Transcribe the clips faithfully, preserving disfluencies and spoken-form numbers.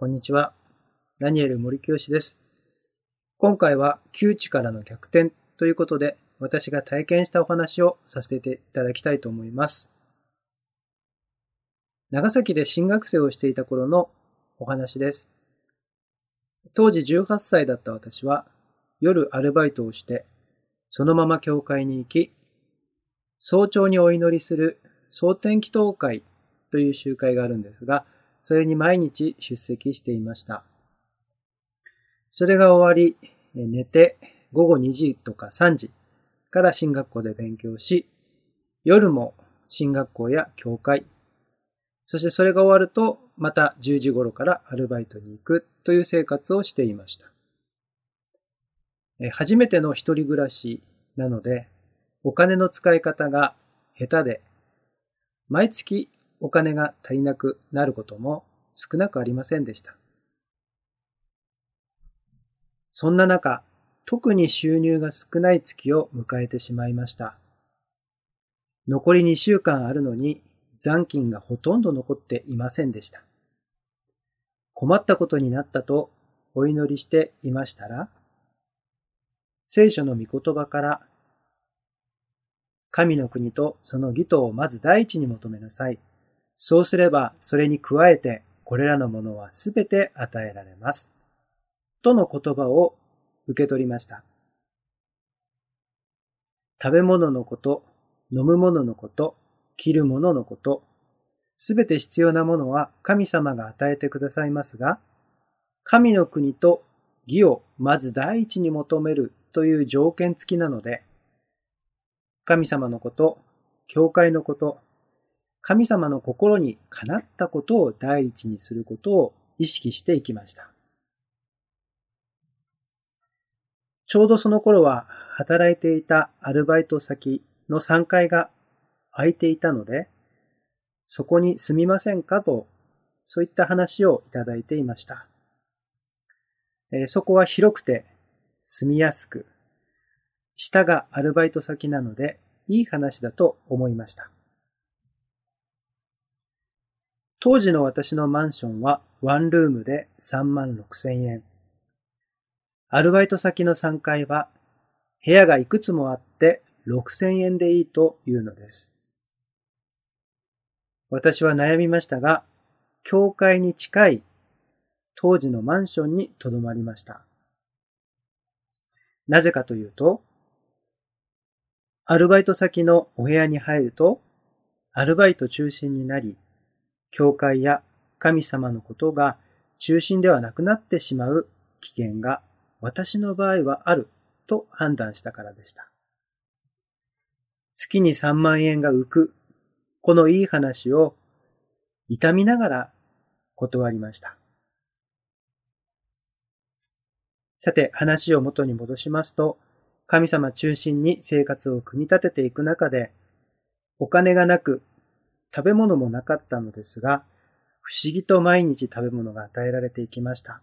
こんにちは。ダニエル森清です。今回は窮地からの逆転ということで、私が体験したお話をさせていただきたいと思います。長崎で進学生をしていた頃のお話です。当時じゅうはっさいだった私は、夜アルバイトをして、そのまま教会に行き、早朝にお祈りする蒼天祈祷会という集会があるんですが、それに毎日出席していました。それが終わり、寝てごごにじとかさんじから進学校で勉強し、夜も進学校や教会、そしてそれが終わるとまたじゅうじ頃からアルバイトに行くという生活をしていました。初めての一人暮らしなので、お金の使い方が下手で、毎月お金が足りなくなることも少なくありませんでした。そんな中、特に収入が少ない月を迎えてしまいました。残りにしゅうかんあるのに残金がほとんど残っていませんでした。困ったことになったとお祈りしていましたら、聖書の御言葉から神の国とその義とをまず第一に求めなさい。そうすればそれに加えてこれらのものはすべて与えられます。との言葉を受け取りました。食べ物のこと、飲むもののこと、着るもののこと、すべて必要なものは神様が与えてくださいますが、神の国と義をまず第一に求めるという条件付きなので、神様のこと、教会のこと、神様の心にかなったことを第一にすることを意識していきました。ちょうどその頃は働いていたアルバイト先のさんがいが空いていたので、そこに住みませんかと、そういった話をいただいていました。えー、そこは広くて住みやすく、下がアルバイト先なのでいい話だと思いました。当時の私のマンションはワンルームでさんまんろくせんえん。アルバイト先のさんがいは部屋がいくつもあってろくせんえんでいいというのです。私は悩みましたが、教会に近い当時のマンションにとどまりました。なぜかというと、アルバイト先のお部屋に入ると、アルバイト中心になり、教会や神様のことが中心ではなくなってしまう危険が私の場合はあると判断したからでした。月にさんまんえんが浮く、このいい話を痛みながら断りました。さて、話を元に戻しますと、神様中心に生活を組み立てていく中で、お金がなく、食べ物もなかったのですが、不思議と毎日食べ物が与えられていきました。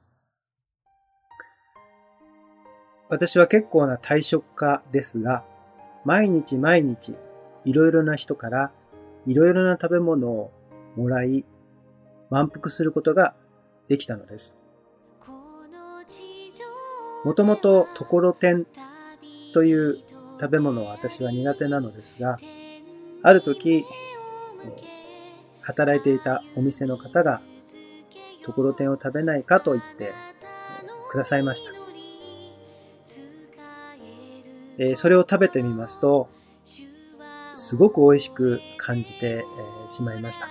私は結構な大食家ですが、毎日毎日いろいろな人からいろいろな食べ物をもらい、満腹することができたのです。もともとところてんという食べ物は私は苦手なのですが、ある時、働いていたお店の方がところてんを食べないかと言ってくださいました。それを食べてみますと、すごく美味しく感じてしまいました。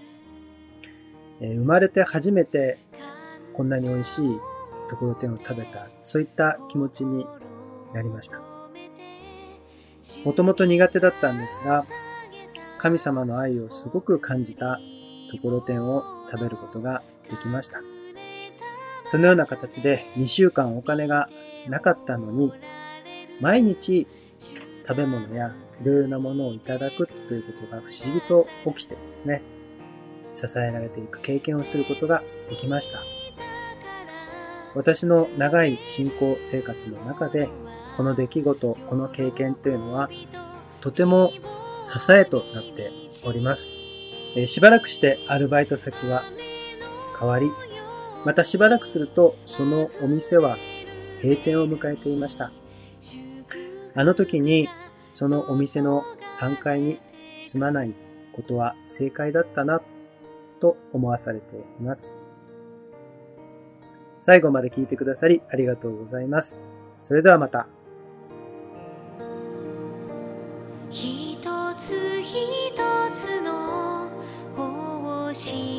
生まれて初めてこんなに美味しいところてんを食べた、そういった気持ちになりました。もともと苦手だったんですが、神様の愛をすごく感じたところてんを食べることができました。そのような形でにしゅうかんお金がなかったのに、毎日食べ物やいろいろなものをいただくということが不思議と起きてですね、支えられていく経験をすることができました。私の長い信仰生活の中で、この出来事、この経験というのはとても支えとなっております。えー、しばらくしてアルバイト先は変わり、 またしばらくするとそのお店は閉店を迎えていました。あの時にそのお店のさんがいに住まないことは正解だったなと思わされています。最後まで聞いてくださりありがとうございます。それではまた。一つ一つの星